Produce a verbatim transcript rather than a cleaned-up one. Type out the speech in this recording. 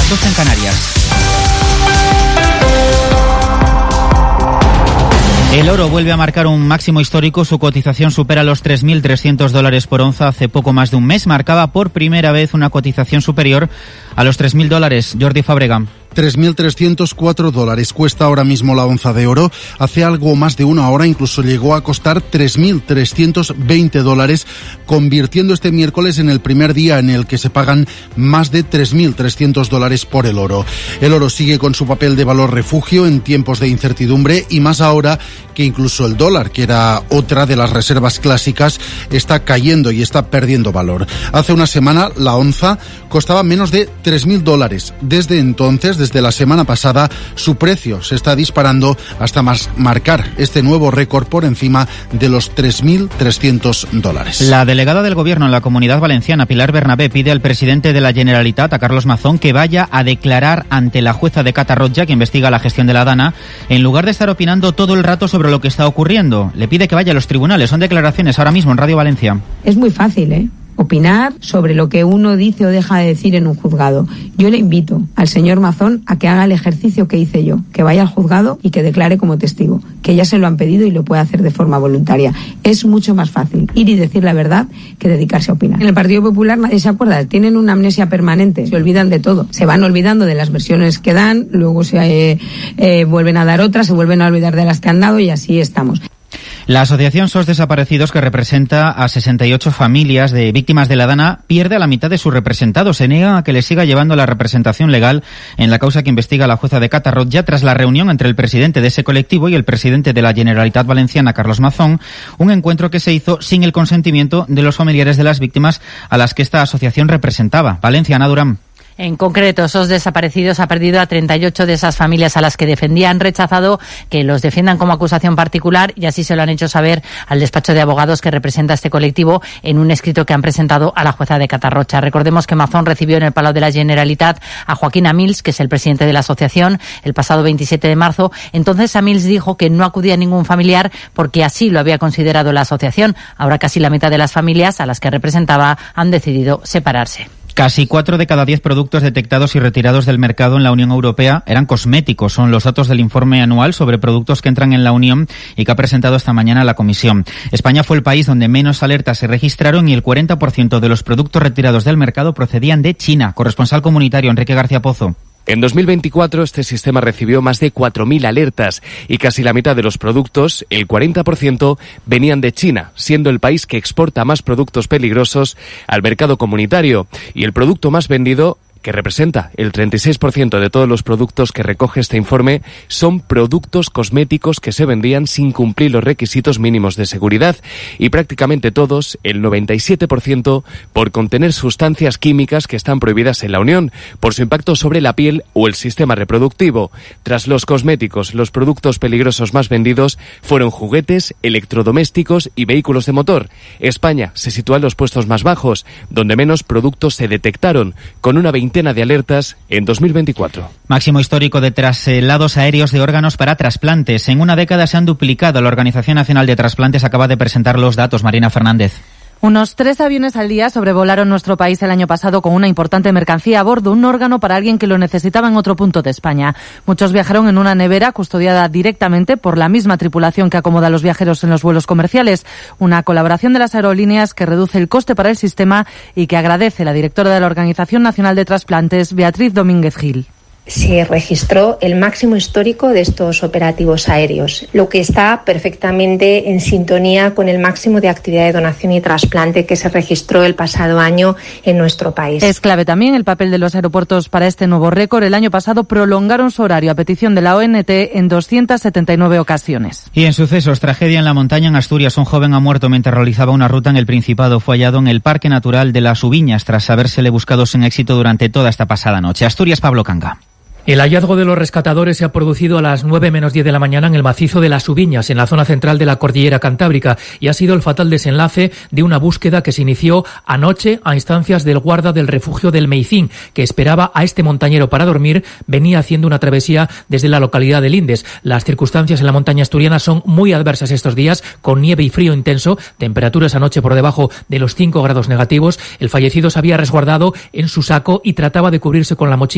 las doce en Canarias. El oro vuelve a marcar un máximo histórico. Su cotización supera los tres mil trescientos dólares por onza. Hace poco más de un mes marcaba por primera vez una cotización superior a los tres mil dólares. Jordi Fábrega. tres mil trescientos cuatro dólares cuesta ahora mismo la onza de oro. Hace algo más de una hora incluso llegó a costar tres mil trescientos veinte dólares, convirtiendo este miércoles en el primer día en el que se pagan más de tres mil trescientos dólares por el oro. El oro sigue con su papel de valor refugio en tiempos de incertidumbre y más ahora que incluso el dólar, que era otra de las reservas clásicas, está cayendo y está perdiendo valor. Hace una semana la onza costaba menos de tres mil dólares. Desde entonces, desde la semana pasada, su precio se está disparando hasta más marcar este nuevo récord por encima de los tres mil trescientos dólares. La delegada del Gobierno en la Comunidad Valenciana, Pilar Bernabé, pide al presidente de la Generalitat, a Carlos Mazón, que vaya a declarar ante la jueza de Catarroja, que investiga la gestión de la Dana, en lugar de estar opinando todo el rato sobre lo que está ocurriendo. Le pide que vaya a los tribunales. Son declaraciones ahora mismo en Radio Valencia. Es muy fácil, ¿eh? Opinar sobre lo que uno dice o deja de decir en un juzgado. Yo le invito al señor Mazón a que haga el ejercicio que hice yo, que vaya al juzgado y que declare como testigo, que ya se lo han pedido y lo puede hacer de forma voluntaria. Es mucho más fácil ir y decir la verdad que dedicarse a opinar. En el Partido Popular nadie se acuerda, tienen una amnesia permanente, se olvidan de todo, se van olvidando de las versiones que dan, luego se eh, eh, vuelven a dar otras, se vuelven a olvidar de las que han dado y así estamos. La asociación S O S Desaparecidos, que representa a sesenta y ocho familias de víctimas de la Dana, pierde a la mitad de sus representados. Se niegan a que le siga llevando la representación legal en la causa que investiga la jueza de Catarroja tras la reunión entre el presidente de ese colectivo y el presidente de la Generalitat Valenciana, Carlos Mazón, un encuentro que se hizo sin el consentimiento de los familiares de las víctimas a las que esta asociación representaba. Valencia, Ana Durán. En concreto, S O S Desaparecidos ha perdido a treinta y ocho de esas familias a las que defendía. Han rechazado que los defiendan como acusación particular y así se lo han hecho saber al despacho de abogados que representa a este colectivo en un escrito que han presentado a la jueza de Catarroja. Recordemos que Mazón recibió en el Palau de la Generalitat a Joaquín Amils, que es el presidente de la asociación, el pasado veintisiete de marzo. Entonces Amils dijo que no acudía a ningún familiar porque así lo había considerado la asociación. Ahora casi la mitad de las familias a las que representaba han decidido separarse. Casi cuatro de cada diez productos detectados y retirados del mercado en la Unión Europea eran cosméticos. Son los datos del informe anual sobre productos que entran en la Unión y que ha presentado esta mañana la Comisión. España fue el país donde menos alertas se registraron y el cuarenta por ciento de los productos retirados del mercado procedían de China. Corresponsal comunitario Enrique García Pozo. En dos mil veinticuatro este sistema recibió más de cuatro mil alertas y casi la mitad de los productos, el cuarenta por ciento, venían de China, siendo el país que exporta más productos peligrosos al mercado comunitario y el producto más vendido, que representa el treinta y seis por ciento de todos los productos que recoge este informe, son productos cosméticos que se vendían sin cumplir los requisitos mínimos de seguridad y prácticamente todos, el noventa y siete por ciento, por contener sustancias químicas que están prohibidas en la Unión, por su impacto sobre la piel o el sistema reproductivo. Tras los cosméticos, los productos peligrosos más vendidos fueron juguetes, electrodomésticos y vehículos de motor. España se sitúa en los puestos más bajos, donde menos productos se detectaron, con una veintena de alertas en dos mil veinticuatro. Máximo histórico de traslados aéreos de órganos para trasplantes. En una década se han duplicado. La Organización Nacional de Trasplantes acaba de presentar los datos. Marina Fernández. Unos tres aviones al día sobrevolaron nuestro país el año pasado con una importante mercancía a bordo, un órgano para alguien que lo necesitaba en otro punto de España. Muchos viajaron en una nevera custodiada directamente por la misma tripulación que acomoda a los viajeros en los vuelos comerciales. Una colaboración de las aerolíneas que reduce el coste para el sistema y que agradece la directora de la Organización Nacional de Trasplantes, Beatriz Domínguez Gil. Se registró el máximo histórico de estos operativos aéreos, lo que está perfectamente en sintonía con el máximo de actividad de donación y trasplante que se registró el pasado año en nuestro país. Es clave también el papel de los aeropuertos para este nuevo récord. El año pasado prolongaron su horario a petición de la O N T en doscientas setenta y nueve ocasiones. Y en sucesos, tragedia en la montaña en Asturias. Un joven ha muerto mientras realizaba una ruta en el Principado. Fue hallado en el Parque Natural de las Ubiñas tras habérsele buscado sin éxito durante toda esta pasada noche. Asturias, Pablo Canga. El hallazgo de los rescatadores se ha producido a las nueve menos diez de la mañana en el macizo de las Ubiñas, en la zona central de la cordillera cantábrica, y ha sido el fatal desenlace de una búsqueda que se inició anoche a instancias del guarda del refugio del Meicín, que esperaba a este montañero para dormir. Venía haciendo una travesía desde la localidad de Lindes. Las circunstancias en la montaña asturiana son muy adversas estos días, con nieve y frío intenso, temperaturas anoche por debajo de los cinco grados negativos. El fallecido se había resguardado en su saco y trataba de cubrirse con la mochila